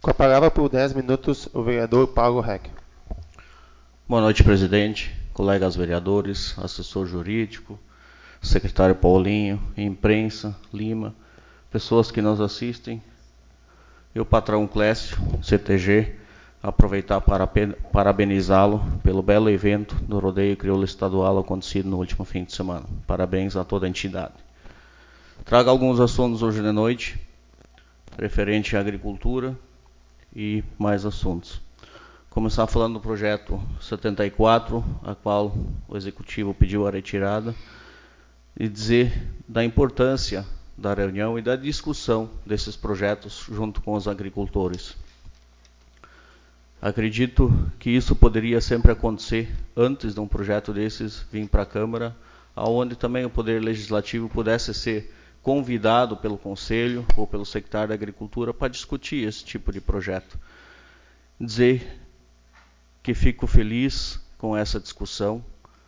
Com a palavra por 10 minutos, o vereador Paulo Reck. Boa noite, presidente, colegas vereadores, assessor jurídico, secretário Paulinho, imprensa, Lima, pessoas que nos assistem. Eu, patrão Clécio, CTG, aproveitar para parabenizá-lo pelo belo evento do Rodeio Crioulo Estadual acontecido no último fim de semana. Parabéns a toda a entidade. Trago alguns assuntos hoje de noite, referente à agricultura e mais assuntos. Começar falando do projeto 74, a qual o Executivo pediu a retirada, e dizer da importância da reunião e da discussão desses projetos junto com os agricultores. Acredito que isso poderia sempre acontecer antes de um projeto desses vir para a Câmara, onde também o Poder Legislativo pudesse ser convidado pelo Conselho ou pelo Secretário da Agricultura para discutir esse tipo de projeto. Dizer que fico feliz com essa discussão,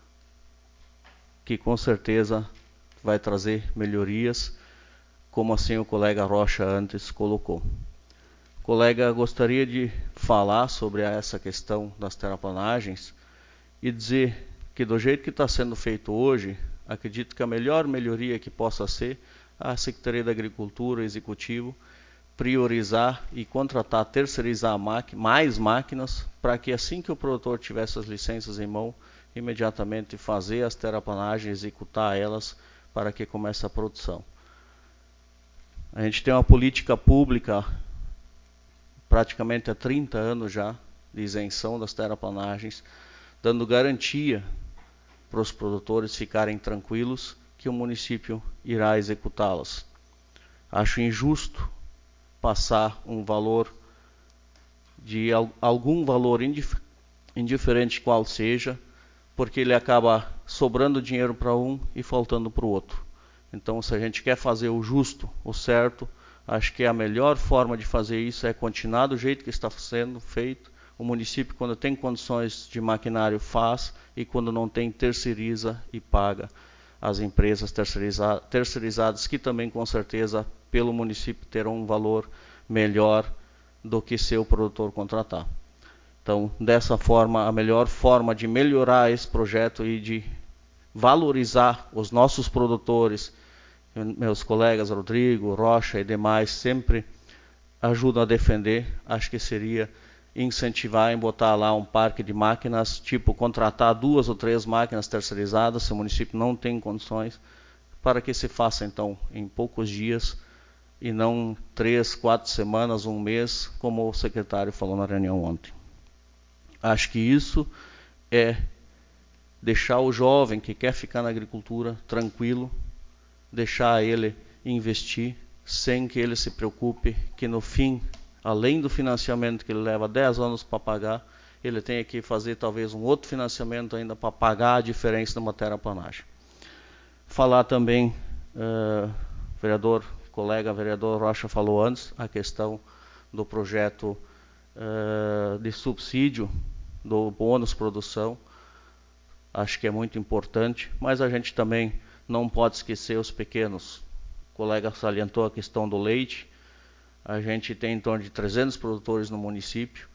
que com certeza vai trazer melhorias, como assim o colega Rocha antes colocou. Colega, gostaria de falar sobre essa questão das terraplanagens e dizer que do jeito que está sendo feito hoje, acredito que a melhor melhoria que possa ser a Secretaria da Agricultura, o Executivo, priorizar e contratar, terceirizar mais máquinas, para que assim que o produtor tiver essas licenças em mão, imediatamente fazer as terraplanagens, executar elas, para que comece a produção. A gente tem uma política pública, praticamente há 30 anos já, de isenção das terraplanagens, dando garantia para os produtores ficarem tranquilos que o município irá executá-las. Acho injusto passar um valor de algum valor indiferente qual seja, porque ele acaba sobrando dinheiro para um e faltando para o outro. Então, se a gente quer fazer o justo, o certo, acho que a melhor forma de fazer isso é continuar do jeito que está sendo feito. O município, quando tem condições de maquinário, faz, e quando não tem, terceiriza e paga as empresas terceirizadas, que também, com certeza, pelo município terão um valor melhor do que se o produtor contratar. Então, dessa forma, a melhor forma de melhorar esse projeto e de valorizar os nossos produtores, meus colegas Rodrigo, Rocha e demais, sempre ajudam a defender, acho que seria incentivar em botar lá um parque de máquinas, tipo contratar 2 ou 3 máquinas terceirizadas, se o município não tem condições, para que se faça então em poucos dias e não 3, 4 semanas, um mês, como o secretário falou na reunião ontem. Acho que isso é deixar o jovem que quer ficar na agricultura tranquilo, deixar ele investir sem que ele se preocupe que no fim, além do financiamento que ele leva 10 anos para pagar, ele tenha que fazer talvez um outro financiamento ainda para pagar a diferença da terraplanagem. Falar também, colega vereador Rocha falou antes, a questão do projeto de subsídio do bônus produção. Acho que é muito importante, mas a gente também não pode esquecer os pequenos. O colega salientou a questão do leite. A gente tem em torno de 300 produtores no município.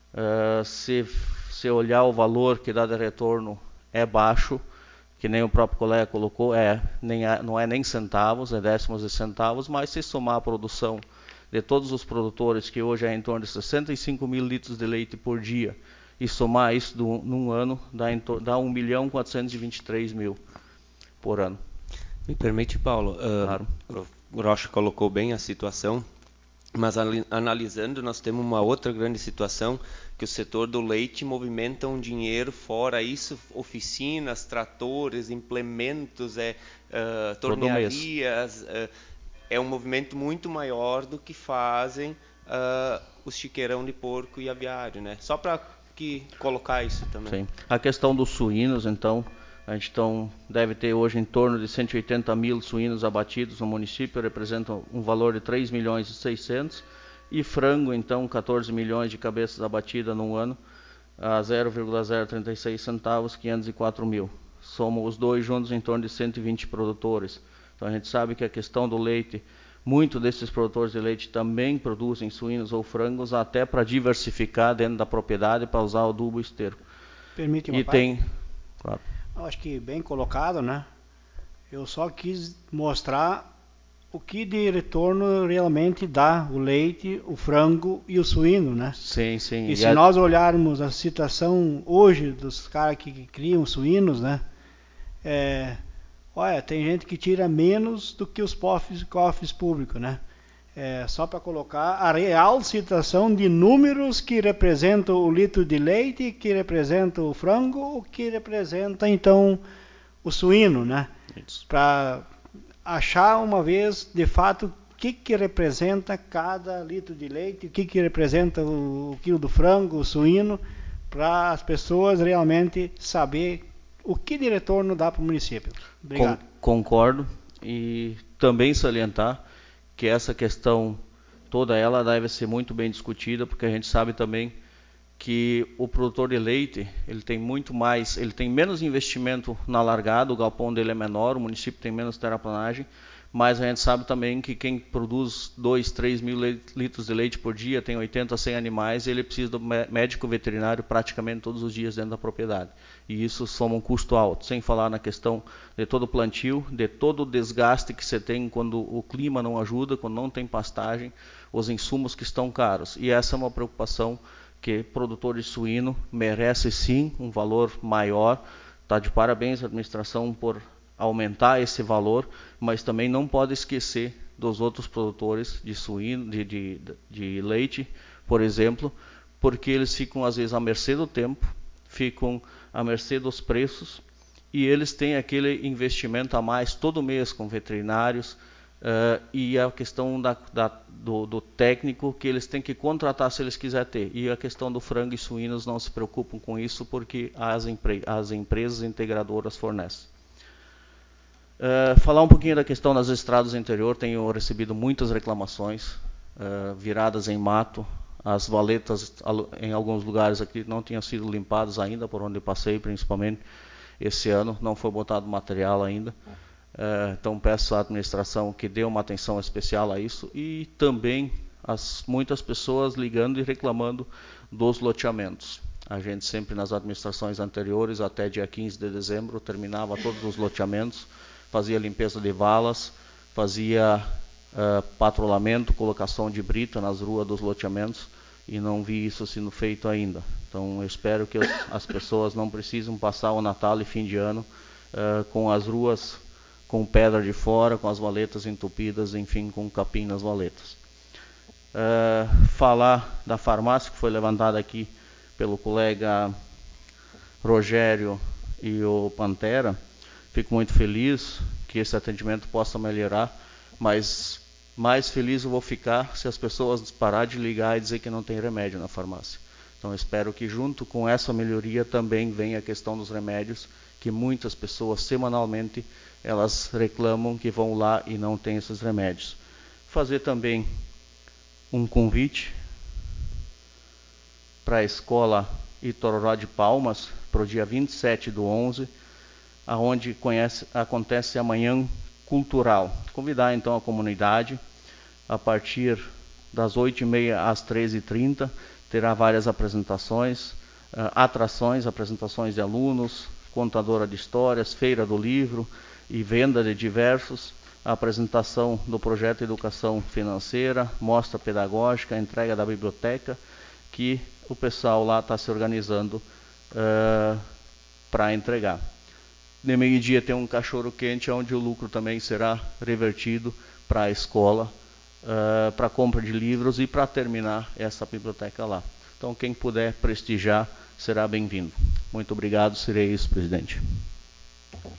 Se olhar o valor que dá de retorno é baixo, que nem o próprio colega colocou, não é nem centavos, é décimos de centavos, mas se somar a produção de todos os produtores, que hoje é em torno de 65 mil litros de leite por dia, e somar isso num ano, dá 1.423.000 por ano. Me permite, Paulo, Claro. o Rocha colocou bem a situação, mas analisando, nós temos uma outra grande situação, que o setor do leite movimenta um dinheiro, fora isso, oficinas, tratores, implementos, tornearias, é um movimento muito maior do que fazem os chiqueirão de porco e aviário, né? Só para colocar isso também. Sim. A questão dos suínos, então, a gente deve ter hoje em torno de 180 mil suínos abatidos no município, representam um valor de 3 milhões e 600, e frango, então, 14 milhões de cabeças abatidas num ano, a 0,036 centavos, 504 mil. Somos os dois juntos em torno de 120 produtores. Então a gente sabe que a questão do leite Muitos desses produtores de leite também produzem suínos ou frangos, até para diversificar dentro da propriedade, para usar o adubo esterco. Permite uma E parte? tem, claro. Acho que bem colocado, né? Eu só quis mostrar o que de retorno realmente dá o leite, o frango e o suíno, né? Sim, sim. E se nós olharmos a situação hoje dos caras que criam suínos, né? Olha, tem gente que tira menos do que os cofres públicos, né? Só para colocar a real situação de números que representam o litro de leite, que representa o frango, que representa então o suíno, né? Para achar uma vez de fato o que representa cada litro de leite, o que representa o quilo do frango, o suíno, para as pessoas realmente saber o que de retorno dá para o município. Obrigado. Concordo, e também salientar que essa questão toda ela deve ser muito bem discutida, porque a gente sabe também que o produtor de leite, ele tem menos investimento na largada, o galpão dele é menor, o município tem menos terraplanagem, mas a gente sabe também que quem produz 2, 3 mil litros de leite por dia, tem 80 a 100 animais, ele precisa do médico veterinário praticamente todos os dias dentro da propriedade. E isso soma um custo alto, sem falar na questão de todo o plantio, de todo o desgaste que você tem quando o clima não ajuda, quando não tem pastagem, os insumos que estão caros. E essa é uma preocupação que produtor de suíno merece sim um valor maior. Está de parabéns a administração por aumentar esse valor, mas também não pode esquecer dos outros produtores de suíno, de leite, por exemplo, porque eles ficam às vezes à mercê do tempo, ficam à mercê dos preços, e eles têm aquele investimento a mais todo mês com veterinários, e a questão do técnico que eles têm que contratar se eles quiserem ter. E a questão do frango e suínos não se preocupam com isso, porque as empresas integradoras fornecem. Falar um pouquinho da questão das estradas do interior, tenho recebido muitas reclamações, viradas em mato, as valetas em alguns lugares aqui não tinham sido limpadas ainda, por onde passei principalmente esse ano, não foi botado material ainda. Então peço à administração que dê uma atenção especial a isso, e também muitas pessoas ligando e reclamando dos loteamentos. A gente sempre nas administrações anteriores, até dia 15 de dezembro, terminava todos os loteamentos, fazia limpeza de valas, fazia patrulhamento, colocação de brita nas ruas dos loteamentos, e não vi isso sendo feito ainda. Então eu espero que as pessoas não precisem passar o Natal e fim de ano com as ruas com pedra de fora, com as valetas entupidas, enfim, com capim nas valetas. Falar da farmácia que foi levantada aqui pelo colega Rogério e o Pantera. Fico muito feliz que esse atendimento possa melhorar, mas mais feliz eu vou ficar se as pessoas pararem de ligar e dizer que não tem remédio na farmácia. Então espero que junto com essa melhoria também venha a questão dos remédios, que muitas pessoas semanalmente elas reclamam que vão lá e não tem esses remédios. Fazer também um convite para a escola Itororó de Palmas, para o dia 27/11, onde acontece a Manhã Cultural. Convidar então a comunidade, a partir das 8h30 às 13h30, terá várias apresentações, apresentações de alunos, contadora de histórias, feira do livro e venda de diversos, a apresentação do projeto Educação Financeira, mostra pedagógica, entrega da biblioteca, que o pessoal lá está se organizando para entregar. De meio-dia tem um cachorro quente, onde o lucro também será revertido para a escola, para compra de livros e para terminar essa biblioteca lá. Então quem puder prestigiar será bem-vindo. Muito obrigado, serei isso, presidente.